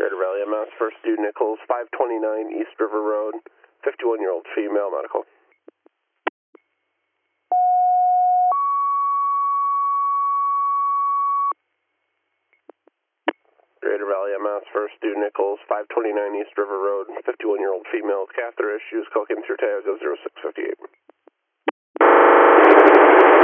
Greater Valley MS, First Due Nichols, 529 East River Road, 51-year-old female, medical. Greater Valley MS, First Due Nichols, 529 East River Road, 51-year-old female, catheter issues, cocaine through Tioga 0658.